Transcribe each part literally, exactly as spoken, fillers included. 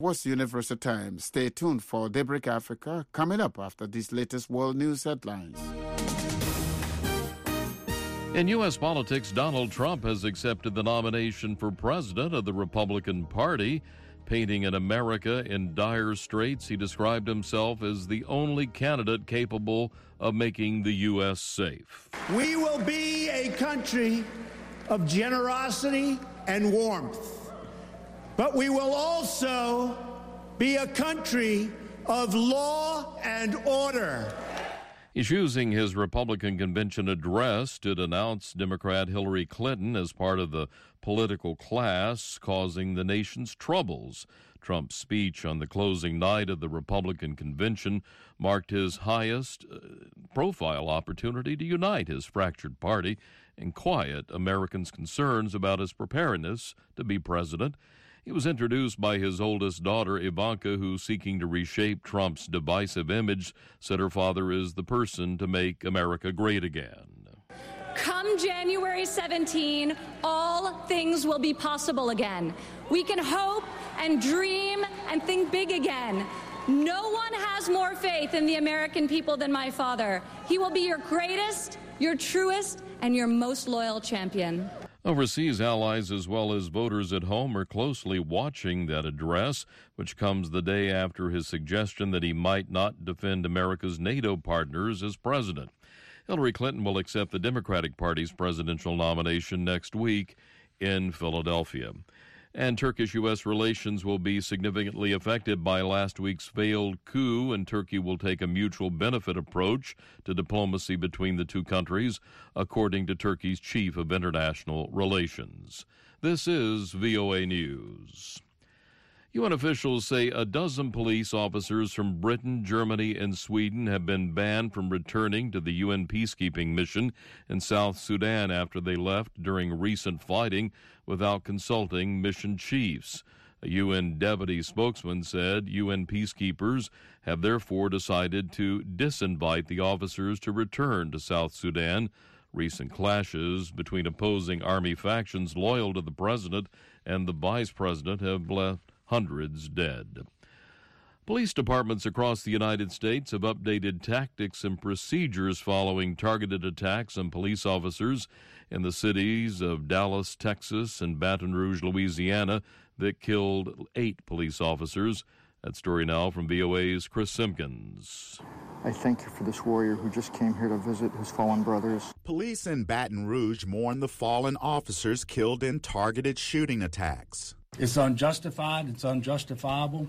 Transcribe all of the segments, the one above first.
What's Universal Time? Stay tuned for Daybreak Africa coming up after these latest world news headlines. In U S politics, Donald Trump has accepted the nomination for president of the Republican Party. Painting an America in dire straits, he described himself as the only candidate capable of making the U S safe. We will be a country of generosity and warmth, but we will also be a country of law and order. He's using his Republican convention address to denounce Democrat Hillary Clinton as part of the political class causing the nation's troubles. Trump's speech on the closing night of the Republican convention marked his highest uh, profile opportunity to unite his fractured party and quiet Americans' concerns about his preparedness to be president. He was introduced by his oldest daughter, Ivanka, who, seeking to reshape Trump's divisive image, said her father is the person to make America great again. Come January seventeenth, all things will be possible again. We can hope and dream and think big again. No one has more faith in the American people than my father. He will be your greatest, your truest, and your most loyal champion. Overseas allies as well as voters at home are closely watching that address, which comes the day after his suggestion that he might not defend America's NATO partners as president. Hillary Clinton will accept the Democratic Party's presidential nomination next week in Philadelphia. And Turkish-U S relations will be significantly affected by last week's failed coup, and Turkey will take a mutual benefit approach to diplomacy between the two countries, according to Turkey's chief of international relations. This is V O A News. U N officials say a dozen police officers from Britain, Germany, and Sweden have been banned from returning to the U N peacekeeping mission in South Sudan after they left during recent fighting without consulting mission chiefs. A U N deputy spokesman said U N peacekeepers have therefore decided to disinvite the officers to return to South Sudan. Recent clashes between opposing army factions loyal to the president and the vice president have left hundreds dead. Police departments across the United States have updated tactics and procedures following targeted attacks on police officers in the cities of Dallas, Texas, and Baton Rouge, Louisiana, that killed eight police officers. That story now from V O A's Chris Simpkins. I thank you for this warrior who just came here to visit his fallen brothers. Police in Baton Rouge mourn the fallen officers killed in targeted shooting attacks. It's unjustified. It's unjustifiable.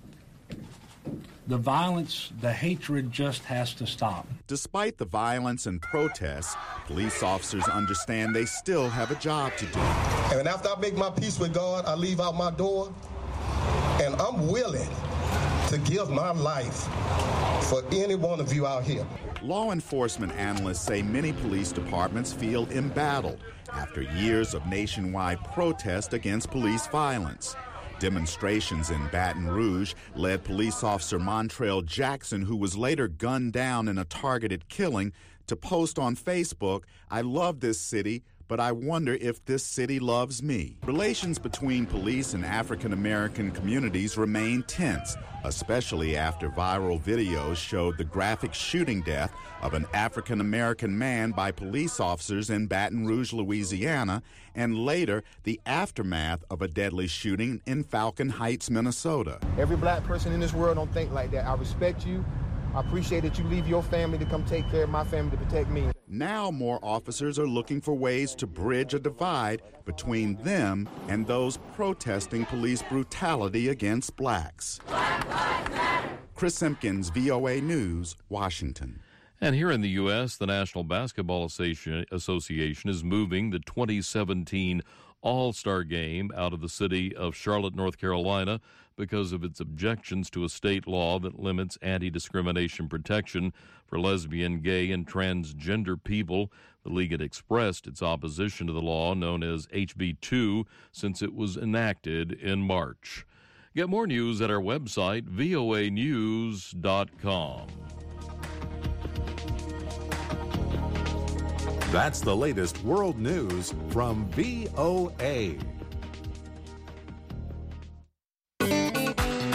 The violence, the hatred just has to stop. Despite the violence and protests, police officers understand they still have a job to do. And after I make my peace with God, I leave out my door, and I'm willing to give my life for any one of you out here. Law enforcement analysts say many police departments feel embattled after years of nationwide protest against police violence. Demonstrations in Baton Rouge led police officer Montrell Jackson, who was later gunned down in a targeted killing, to post on Facebook, "I love this city, but I wonder if this city loves me." Relations between police and African-American communities remain tense, especially after viral videos showed the graphic shooting death of an African-American man by police officers in Baton Rouge, Louisiana, and later the aftermath of a deadly shooting in Falcon Heights, Minnesota. Every black person in this world don't think like that. I respect you. I appreciate that you leave your family to come take care of my family to protect me. Now more officers are looking for ways to bridge a divide between them and those protesting police brutality against blacks. Black Lives Matter. Chris Simpkins, V O A News, Washington. And here in the U S, the National Basketball Association is moving the twenty seventeen All-Star Game out of the city of Charlotte, North Carolina, because of its objections to a state law that limits anti-discrimination protection for lesbian, gay, and transgender people. The league had expressed its opposition to the law known as H B two since it was enacted in March. Get more news at our website, V O A news dot com. That's the latest world news from V O A.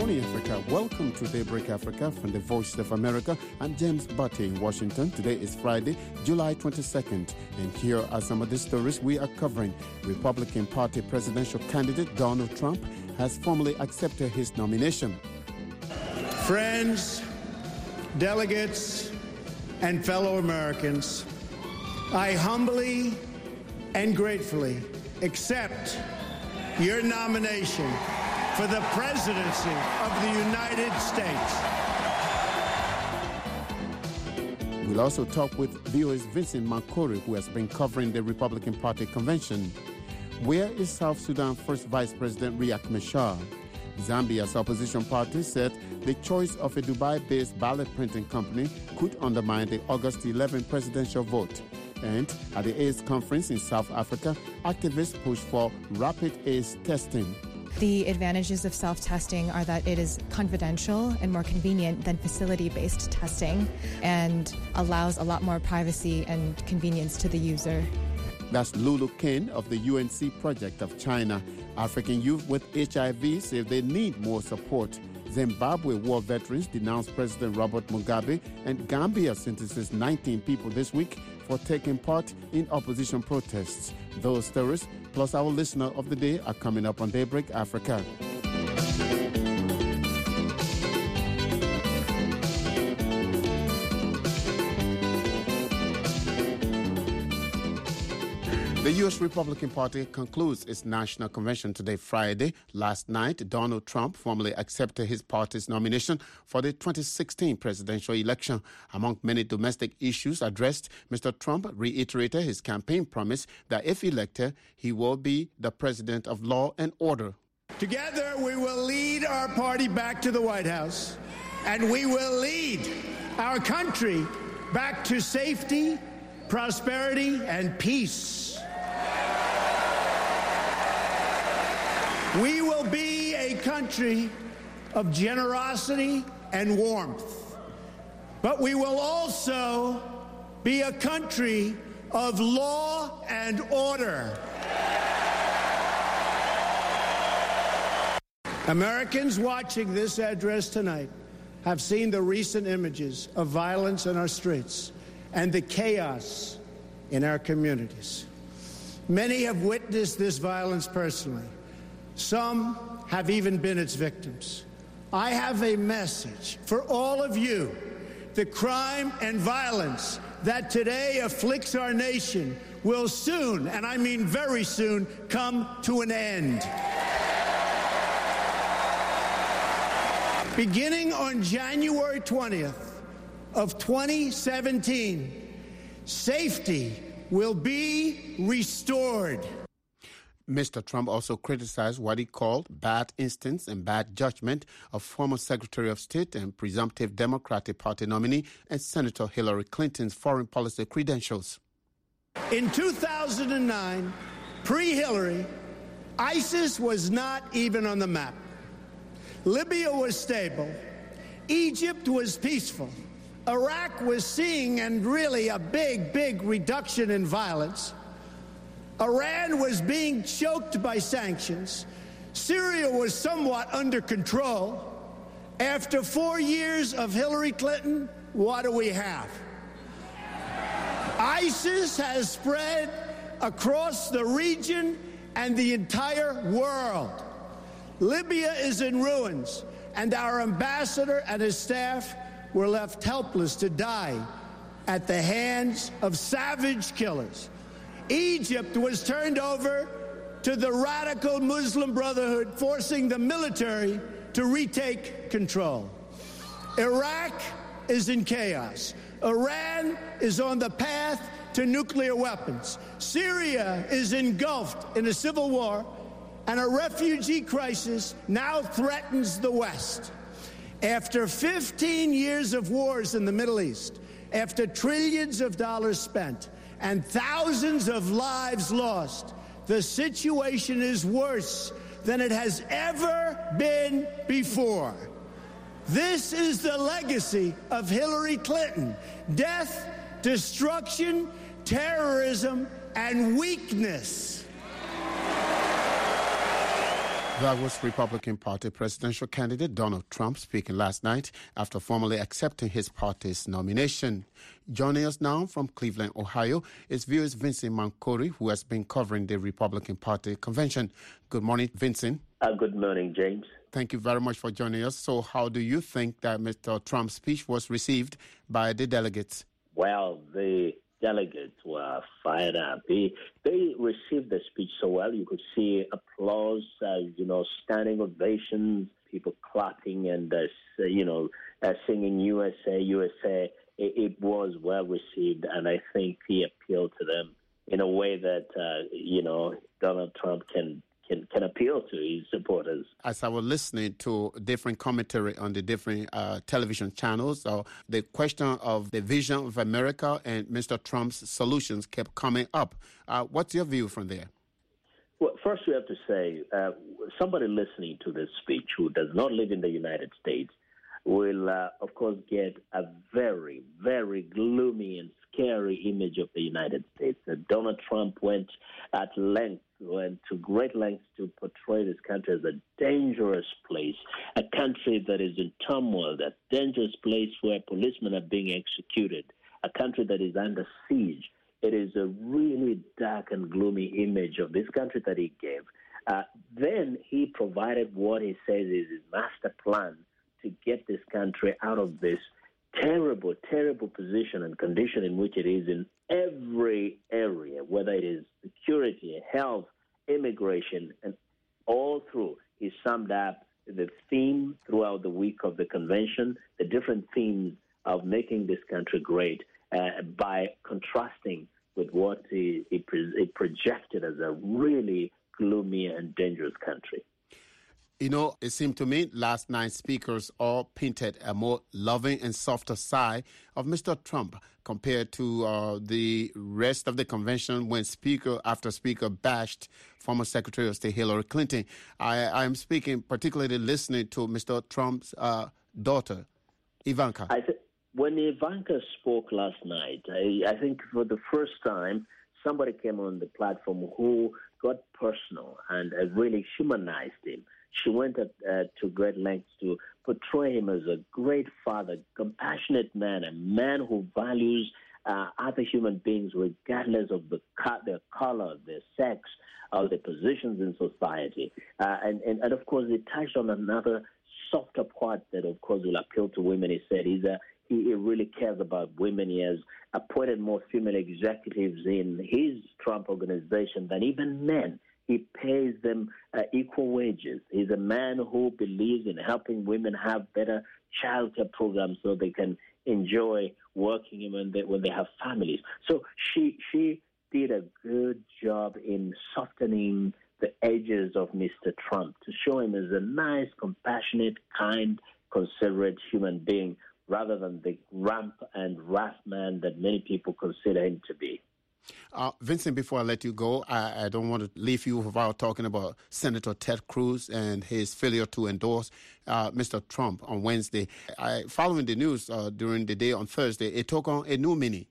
morning, Africa. Welcome to Daybreak Africa from the Voice of America. I'm James Butte in Washington. Today is Friday, July twenty-second. And here are some of the stories we are covering. Republican Party presidential candidate Donald Trump has formally accepted his nomination. Friends, delegates, and fellow Americans, I humbly and gratefully accept your nomination for the presidency of the United States. We'll also talk with V O A's Vincent Mankori, who has been covering the Republican Party convention. Where is South Sudan First Vice President Riek Machar? Zambia's opposition party said the choice of a Dubai-based ballot printing company could undermine the August eleventh presidential vote. And at the AIDS conference in South Africa, activists push for rapid AIDS testing. The advantages of self-testing are that it is confidential and more convenient than facility-based testing and allows a lot more privacy and convenience to the user. That's Lulu Ken of the U N C Project of China. African youth with H I V say they need more support. Zimbabwe war veterans denounce President Robert Mugabe, and Gambia sentences nineteen people this week for taking part in opposition protests. Those stories, plus our listener of the day, are coming up on Daybreak Africa. The U S Republican Party concludes its national convention today, Friday. Last night, Donald Trump formally accepted his party's nomination for the twenty sixteen presidential election. Among many domestic issues addressed, Mister Trump reiterated his campaign promise that if elected, he will be the president of law and order. Together, we will lead our party back to the White House, and we will lead our country back to safety, prosperity, and peace. We will be a country of generosity and warmth, but we will also be a country of law and order. Americans watching this address tonight have seen the recent images of violence in our streets and the chaos in our communities. Many have witnessed this violence personally. Some have even been its victims. I have a message for all of you. The crime and violence that today afflicts our nation will soon, and I mean very soon, come to an end. Beginning on January twentieth of twenty seventeen, safety will be restored. Mister Trump also criticized what he called bad instincts and bad judgment of former Secretary of State and presumptive Democratic Party nominee and Senator Hillary Clinton's foreign policy credentials. In two thousand nine, pre-Hillary, ISIS was not even on the map. Libya was stable. Egypt was peaceful. Iraq was seeing and really a big, big reduction in violence. Iran was being choked by sanctions. Syria was somewhat under control. After four years of Hillary Clinton, what do we have? ISIS has spread across the region and the entire world. Libya is in ruins, and our ambassador and his staff were left helpless to die at the hands of savage killers. Egypt was turned over to the radical Muslim Brotherhood, forcing the military to retake control. Iraq is in chaos. Iran is on the path to nuclear weapons. Syria is engulfed in a civil war, and a refugee crisis now threatens the West. After fifteen years of wars in the Middle East, after trillions of dollars spent, and thousands of lives lost, the situation is worse than it has ever been before. This is the legacy of Hillary Clinton: death, destruction, terrorism, and weakness. That was Republican Party presidential candidate Donald Trump speaking last night after formally accepting his party's nomination. Joining us now from Cleveland, Ohio, is V O A's Vincent Mankori, who has been covering the Republican Party convention. Good morning, Vincent. Uh, good morning, James. Thank you very much for joining us. So how do you think that Mister Trump's speech was received by the delegates? Well, the delegates were fired up. They, they received the speech so well. You could see applause, uh, you know, standing ovations, people clapping and, uh, you know, uh, singing U S A, U S A. It, it was well received, and I think he appealed to them in a way that, uh, you know, Donald Trump can Can, can appeal to his supporters. As I was listening to different commentary on the different uh, television channels, uh, the question of the vision of America and Mister Trump's solutions kept coming up. Uh, what's your view from there? Well, first we have to say, uh, somebody listening to this speech who does not live in the United States will, uh, of course, get a very, very gloomy and scary image of the United States. Uh, Donald Trump went at length, went to great lengths to portray this country as a dangerous place, a country that is in turmoil, a dangerous place where policemen are being executed, a country that is under siege. It is a really dark and gloomy image of this country that he gave. Uh, then he provided what he says is his master plan to get this country out of this terrible, terrible position and condition in which it is in every area, whether it is security, health, immigration, and all through. He summed up the theme throughout the week of the convention, the different themes of making this country great uh, by contrasting with what he, he, pre- he projected as a really gloomy and dangerous country. You know, it seemed to me last night's speakers all painted a more loving and softer side of Mister Trump compared to uh, the rest of the convention when speaker after speaker bashed former Secretary of State Hillary Clinton. I am speaking particularly listening to Mister Trump's uh, daughter, Ivanka. I th- when Ivanka spoke last night, I, I think for the first time, somebody came on the platform who got personal and uh, really humanized him. She went at, uh, to great lengths to portray him as a great father, compassionate man, a man who values uh, other human beings regardless of the co- their color, their sex, or their positions in society. Uh, and, and, and, of course, he touched on another softer part that, of course, will appeal to women. He said he's a, he, he really cares about women. He has appointed more female executives in his Trump organization than even men. He pays them uh, equal wages. He's a man who believes in helping women have better childcare programs so they can enjoy working when they when they have families. So she she did a good job in softening the edges of Mister Trump to show him as a nice, compassionate, kind, considerate human being rather than the ramp and rough man that many people consider him to be. Uh, Vincent, before I let you go, I, I don't want to leave you without talking about Senator Ted Cruz and his failure to endorse uh, Mister Trump on Wednesday. I, following the news uh, during the day on Thursday, it took on a new meaning.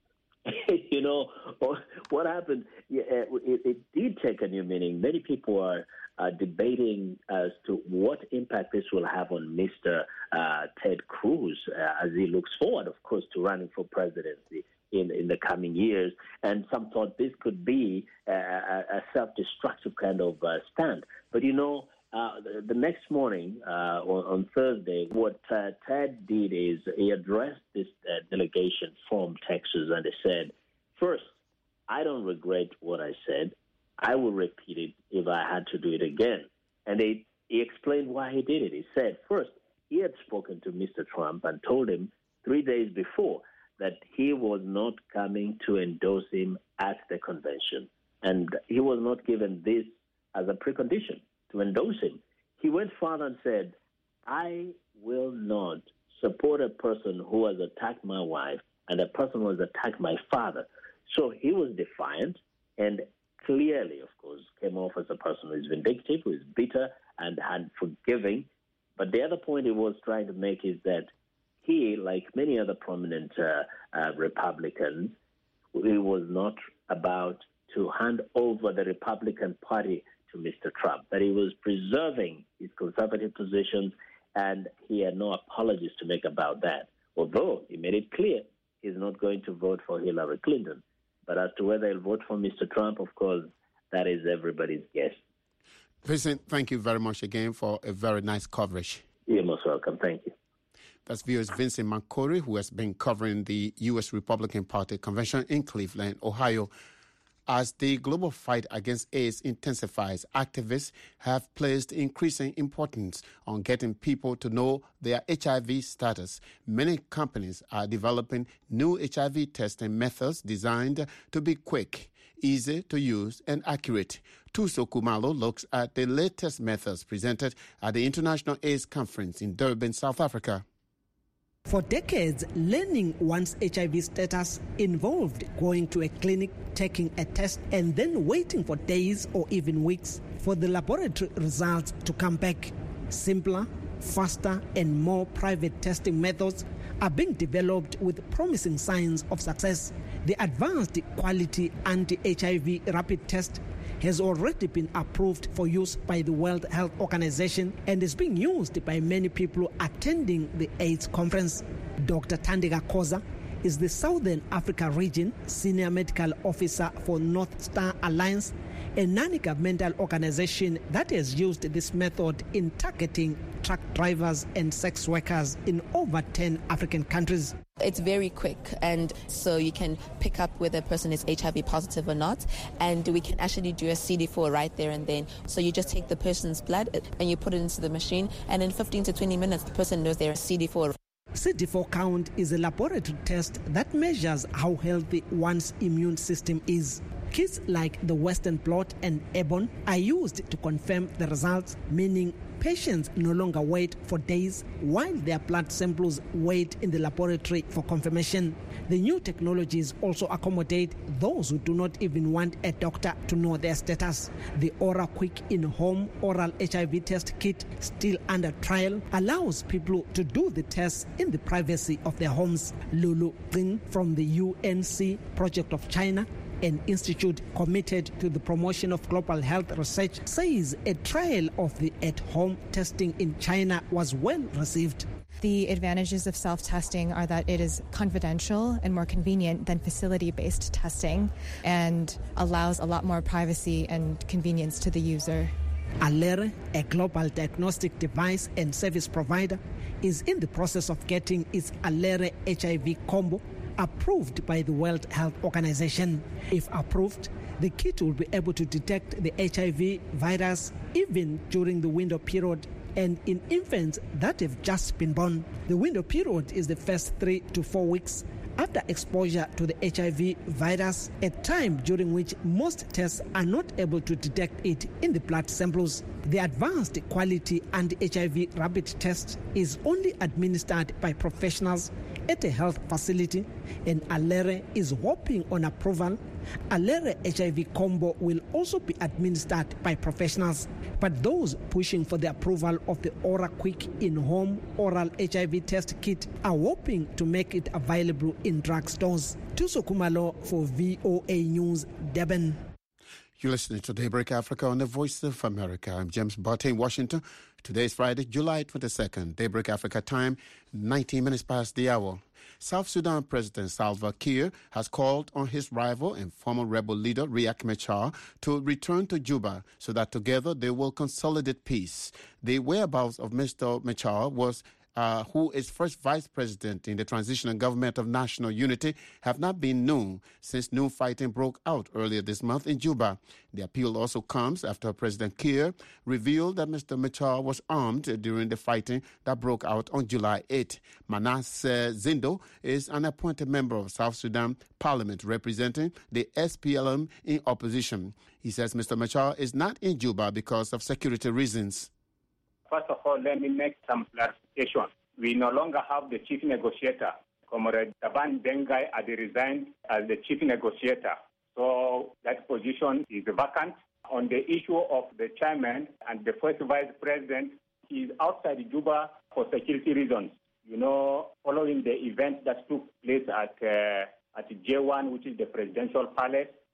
You know, what happened, it, it did take a new meaning. Many people are uh, debating as to what impact this will have on Mister Uh, Ted Cruz uh, as he looks forward, of course, to running for presidency in, in the coming years. And some thought this could be uh, a, a self-destructive kind of uh, stand. But, you know, uh, the, the next morning uh, on, on Thursday, what uh, Ted did is he addressed this uh, delegation from Texas and he said, first, I don't regret what I said. I will repeat it if I had to do it again. And they, he explained why he did it. He said, first, he had spoken to Mister Trump and told him three days before that he was not coming to endorse him at the convention. And he was not given this as a precondition to endorse him. He went further and said, I will not support a person who has attacked my wife and a person who has attacked my father. So he was defiant and clearly, of course, came off as a person who is vindictive, who is bitter and unforgiving. But the other point he was trying to make is that he, like many other prominent uh, uh, Republicans, he was not about to hand over the Republican Party to to Mister Trump, that he was preserving his conservative positions, and he had no apologies to make about that, although he made it clear he's not going to vote for Hillary Clinton. But as to whether he'll vote for Mister Trump, of course, that is everybody's guess. Vincent, thank you very much again for a very nice coverage. You're most welcome. Thank you. That's viewers Vincent Makori, who has been covering the U S Republican Party convention in Cleveland, Ohio. As the global fight against AIDS intensifies, activists have placed increasing importance on getting people to know their H I V status. Many companies are developing new H I V testing methods designed to be quick, easy to use, and accurate. Tuso Kumalo looks at the latest methods presented at the International AIDS Conference in Durban, South Africa. For decades, learning one's H I V status involved going to a clinic, taking a test, and then waiting for days or even weeks for the laboratory results to come back. Simpler, faster, and more private testing methods are being developed with promising signs of success. The advanced quality anti-H I V rapid test has already been approved for use by the World Health Organization and is being used by many people attending the AIDS conference. Doctor Thandeka Khoza is the Southern Africa Region Senior Medical Officer for North Star Alliance, a non-governmental organization that has used this method in targeting truck drivers and sex workers in over ten African countries. It's very quick, and so you can pick up whether a person is H I V positive or not, and we can actually do a C D four right there and then. So you just take the person's blood and you put it into the machine, and in fifteen to twenty minutes, the person knows they're C D four. C D four count is a laboratory test that measures how healthy one's immune system is. Kits like the Western blot and Airborne are used to confirm the results, meaning patients no longer wait for days while their blood samples wait in the laboratory for confirmation. The new technologies also accommodate those who do not even want a doctor to know their status. The Aura Quick in-home oral H I V test kit, still under trial, allows people to do the tests in the privacy of their homes. Lulu Qing from the U N C Project of China, an institute committed to the promotion of global health research, says a trial of the at-home testing in China was well received. The advantages of self-testing are that it is confidential and more convenient than facility-based testing and allows a lot more privacy and convenience to the user. Alere, a global diagnostic device and service provider, is in the process of getting its Alere H I V combo approved by the World Health Organization. If approved, the kit will be able to detect the H I V virus even during the window period and in infants that have just been born. The window period is the first three to four weeks after exposure to the H I V virus, a time during which most tests are not able to detect it in the blood samples. The advanced quality anti-H I V rapid test is only administered by professionals at a health facility, and Alere is hoping on approval. Alere H I V combo will also be administered by professionals, but those pushing for the approval of the Aura Quick in-home oral H I V test kit are hoping to make it available in drugstores. Tuso Kumalo for V O A News, Durban. You're listening to Daybreak Africa on the Voice of America. I'm James Barton in Washington. Today is Friday, July twenty-second. Daybreak Africa time, nineteen minutes past the hour. South Sudan President Salva Kiir has called on his rival and former rebel leader Riek Machar to return to Juba so that together they will consolidate peace. The whereabouts of Mister Machar was Uh, who is first vice president in the transitional government of national unity, have not been known since new fighting broke out earlier this month in Juba. The appeal also comes after President Kiir revealed that Mister Machar was armed during the fighting that broke out on July eighth. Manasseh Zindo is an appointed member of South Sudan Parliament representing the S P L M in opposition. He says Mister Machar is not in Juba because of security reasons. First of all, let me make some clarification. We no longer have the chief negotiator. Comrade Taban Dengai had resigned as the chief negotiator. So that position is vacant. On the issue of the chairman and the first vice president, he is outside Juba for security reasons. You know, following the event that took place at uh, at J one, which is the presidential palace,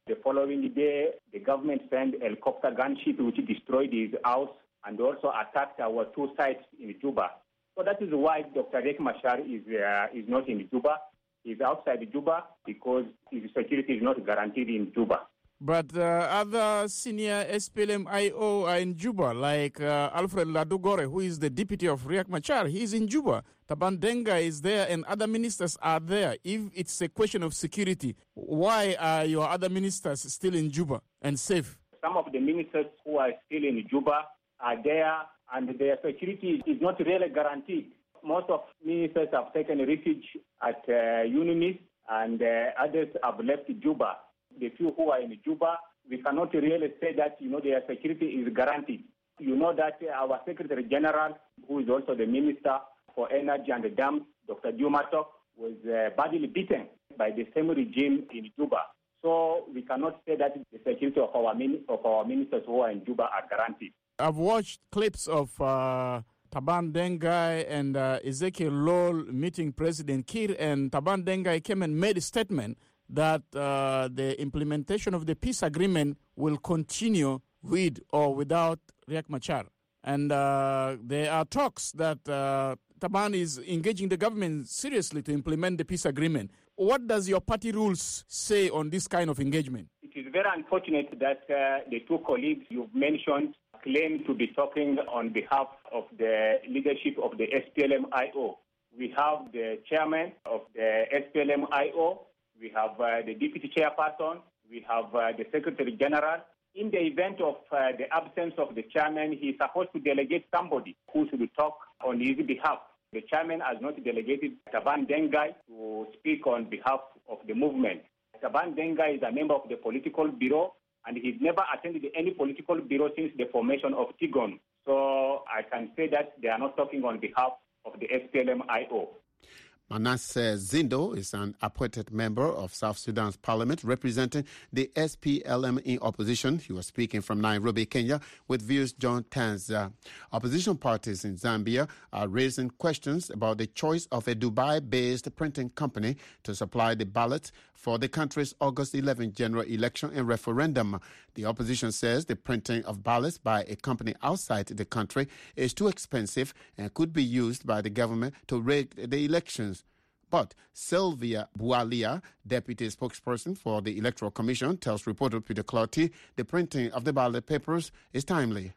The following day, the government sent a helicopter gunship which destroyed his house and also attacked our two sites in Juba. So that is why Doctor Riek Machar is uh, is not in Juba. He's outside Juba because his security is not guaranteed in Juba. But uh, other senior S P L M I O are in Juba, like uh, Alfred Ladugore, who is the deputy of Riek Machar. He's in Juba. Taban Dengai is there, and other ministers are there. If it's a question of security, why are your other ministers still in Juba and safe? Some of the ministers who are still in Juba are there, and their security is not really guaranteed. Most of ministers have taken refuge at uh, UNIMIS, and uh, others have left Juba. The few who are in Juba, we cannot really say that, you know, their security is guaranteed. You know that our Secretary General, who is also the Minister for Energy and the Dams, Doctor Jumato, was uh, badly beaten by the same regime in Juba. So we cannot say that the security of our, min- of our ministers who are in Juba are guaranteed. I've watched clips of uh, Taban Dengai and uh, Ezekiel Lol meeting President Kiir, and Taban Dengai came and made a statement that uh, the implementation of the peace agreement will continue with or without Riek Machar. And uh, there are talks that uh, Taban is engaging the government seriously to implement the peace agreement. What does your party rules say on this kind of engagement? It is very unfortunate that uh, the two colleagues you've mentioned claim to be talking on behalf of the leadership of the S P L M I O. We have the chairman of the S P L M I O, we have uh, the deputy chairperson, we have uh, the secretary general. In the event of uh, the absence of the chairman, he is supposed to delegate somebody who should talk on his behalf. The chairman has not delegated Taban Dengai to speak on behalf of the movement. Taban Dengai is a member of the political bureau, and he's never attended any political bureau since the formation of Tigon. So I can say that they are not talking on behalf of the S P L M I O. Manasseh Zindo is an appointed member of South Sudan's parliament representing the S P L M in opposition. He was speaking from Nairobi, Kenya, with views John Tanza. Opposition parties in Zambia are raising questions about the choice of a Dubai-based printing company to supply the ballots for the country's August eleventh general election and referendum. The opposition says the printing of ballots by a company outside the country is too expensive and could be used by the government to rig the elections. But Sylvia Bualia, deputy spokesperson for the Electoral Commission, tells reporter Peter Clouty the printing of the ballot papers is timely.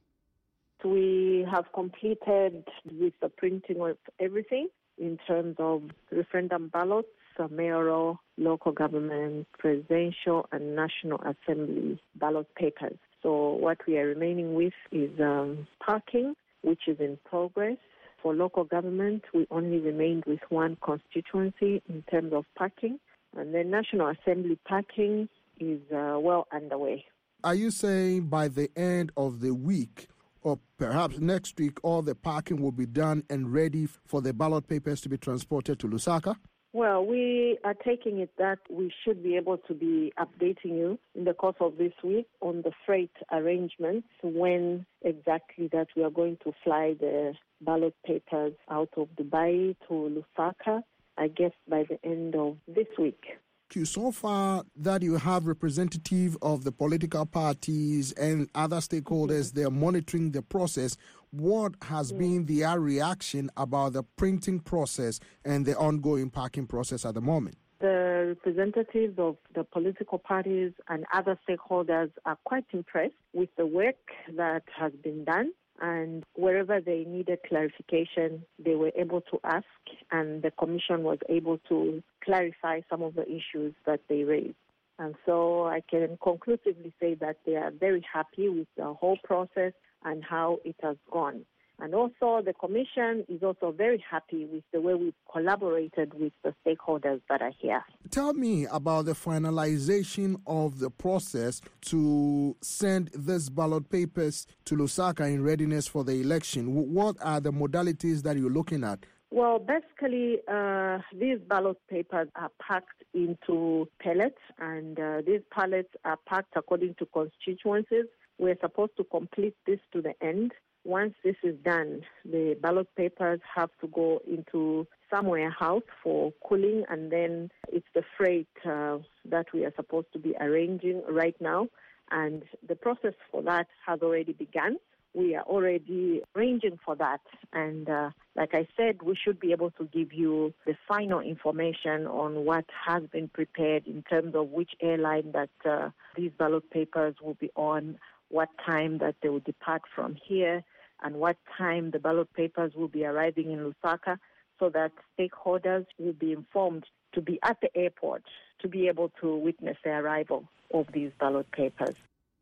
We have completed with the printing of everything in terms of referendum ballots, mayoral, local government, presidential, and National Assembly ballot papers. So what we are remaining with is um, parking, which is in progress. For local government, we only remained with one constituency in terms of parking, and the National Assembly parking is uh, well underway. Are you saying by the end of the week, or perhaps next week, all the parking will be done and ready for the ballot papers to be transported to Lusaka? Well, we are taking it that we should be able to be updating you in the course of this week on the freight arrangements, when exactly that we are going to fly the ballot papers out of Dubai to Lusaka, I guess by the end of this week. So far that you have representative of the political parties and other stakeholders, they're monitoring the process. What has yeah. been their reaction about the printing process and the ongoing parking process at the moment? The representatives of the political parties and other stakeholders are quite impressed with the work that has been done. And wherever they needed clarification, they were able to ask, and the Commission was able to clarify some of the issues that they raised. And so I can conclusively say that they are very happy with the whole process and how it has gone. And also the Commission is also very happy with the way we've collaborated with the stakeholders that are here. Tell me about the finalization of the process to send these ballot papers to Lusaka in readiness for the election. What are the modalities that you're looking at? Well, basically, uh, these ballot papers are packed into pallets, and uh, these pallets are packed according to constituencies. We're supposed to complete this to the end. Once this is done, the ballot papers have to go into somewhere house for cooling, and then it's the freight uh, that we are supposed to be arranging right now. And the process for that has already begun. We are already arranging for that. And uh, like I said, we should be able to give you the final information on what has been prepared in terms of which airline that uh, these ballot papers will be on, what time that they will depart from here, and what time the ballot papers will be arriving in Lusaka, so that stakeholders will be informed to be at the airport to be able to witness the arrival of these ballot papers.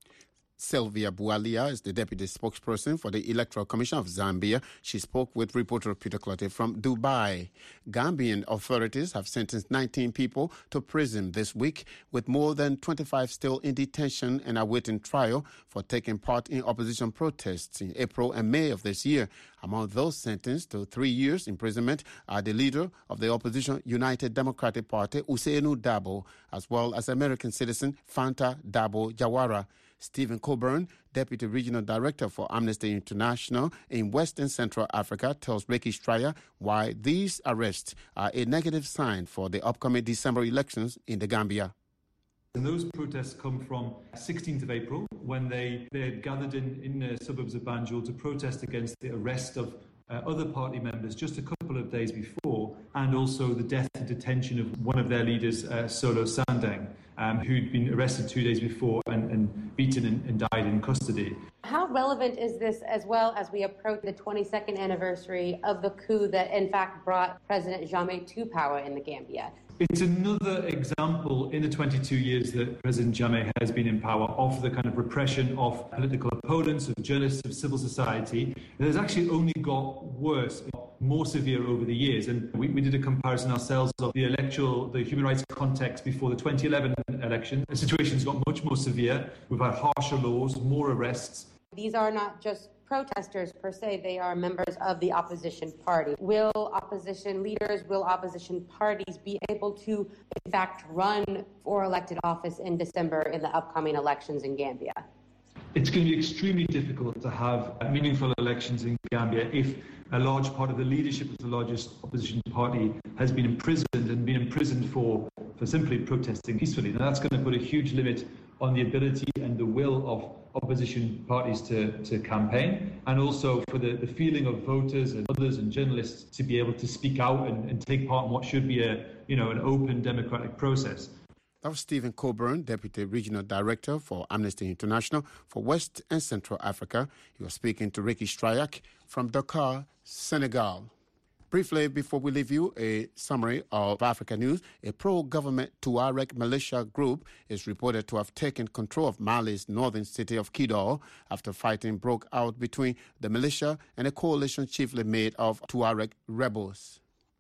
Sylvia Bualia is the deputy spokesperson for the Electoral Commission of Zambia. She spoke with reporter Peter Clottey from Dubai. Gambian authorities have sentenced nineteen people to prison this week, with more than twenty-five still in detention and awaiting trial for taking part in opposition protests in April and May of this year. Among those sentenced to three years imprisonment are the leader of the opposition United Democratic Party, Usainu Dabo, as well as American citizen Fanta Dabo Jawara. Stephen Coburn, Deputy Regional Director for Amnesty International in West and Central Africa, tells Ricky Stryer why these arrests are a negative sign for the upcoming December elections in the Gambia. And those protests come from sixteenth of April, when they, they had gathered in, in the suburbs of Banjul to protest against the arrest of uh, other party members just a couple of days before, and also the death and detention of one of their leaders, uh, Solo Sandeng, um, who'd been arrested two days before and, and beaten and, and died in custody. How relevant is this as well as we approach the twenty-second anniversary of the coup that in fact brought President Jammeh to power in the Gambia? It's another example in the twenty-two years that President Jammeh has been in power of the kind of repression of political opponents, of journalists, of civil society. It has actually only got worse, more severe over the years. And we, we did a comparison ourselves of the electoral, the human rights context before the twenty eleven election. The situation's got much more severe. We've had harsher laws, more arrests. These are not just protesters per se, they are members of the opposition party. Will opposition leaders, will opposition parties be able to, in fact, run for elected office in December in the upcoming elections in Gambia? It's going to be extremely difficult to have meaningful elections in Gambia if a large part of the leadership of the largest opposition party has been imprisoned and been imprisoned for, for simply protesting peacefully. Now, that's going to put a huge limit on the ability and the will of opposition parties to, to campaign, and also for the, the feeling of voters and others and journalists to be able to speak out and, and take part in what should be a, you know, an open democratic process. That was Stephen Coburn, Deputy Regional Director for Amnesty International for West and Central Africa. He was speaking to Ricky Stryak from Dakar, Senegal. Briefly, before we leave you, a summary of Africa news. A pro-government Tuareg militia group is reported to have taken control of Mali's northern city of Kidal after fighting broke out between the militia and a coalition chiefly made of Tuareg rebels.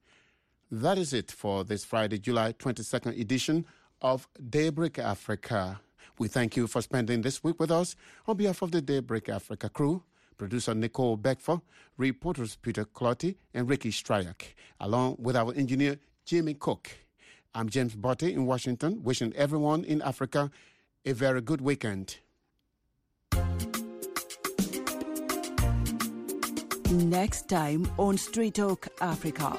That is it for this Friday, July twenty-second edition of Daybreak Africa. We thank you for spending this week with us. On behalf of the Daybreak Africa crew, producer Nicole Beckford, reporters Peter Clottey and Ricky Stryak, along with our engineer Jimmy Cook. I'm James Botte in Washington, wishing everyone in Africa a very good weekend. Next time on Street Talk Africa.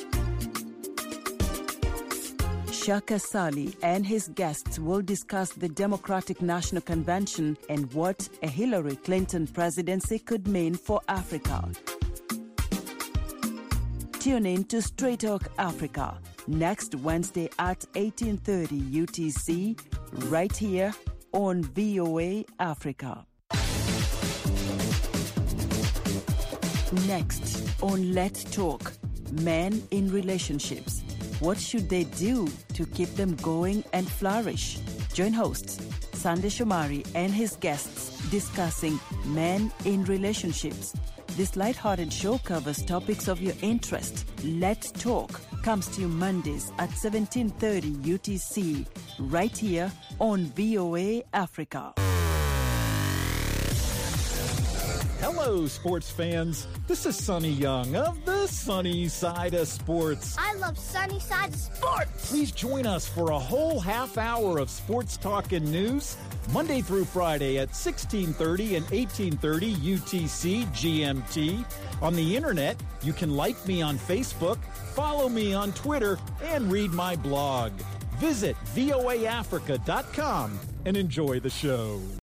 Shaka Sali and his guests will discuss the Democratic National Convention and what a Hillary Clinton presidency could mean for Africa. Tune in to Straight Talk Africa next Wednesday at eighteen thirty U T C, right here on V O A Africa. Next on Let's Talk, men in relationships. What should they do to keep them going and flourish? Join hosts Sandy Shomari and his guests discussing men in relationships. This lighthearted show covers topics of your interest. Let's Talk comes to you Mondays at seventeen thirty U T C, right here on V O A Africa. Hello, sports fans. This is Sonny Young of the Sunny Side of Sports. I love Sunny Side of Sports. Please join us for a whole half hour of sports talk and news, Monday through Friday at sixteen thirty and eighteen thirty U T C G M T. On the internet, you can like me on Facebook, follow me on Twitter, and read my blog. Visit voa africa dot com and enjoy the show.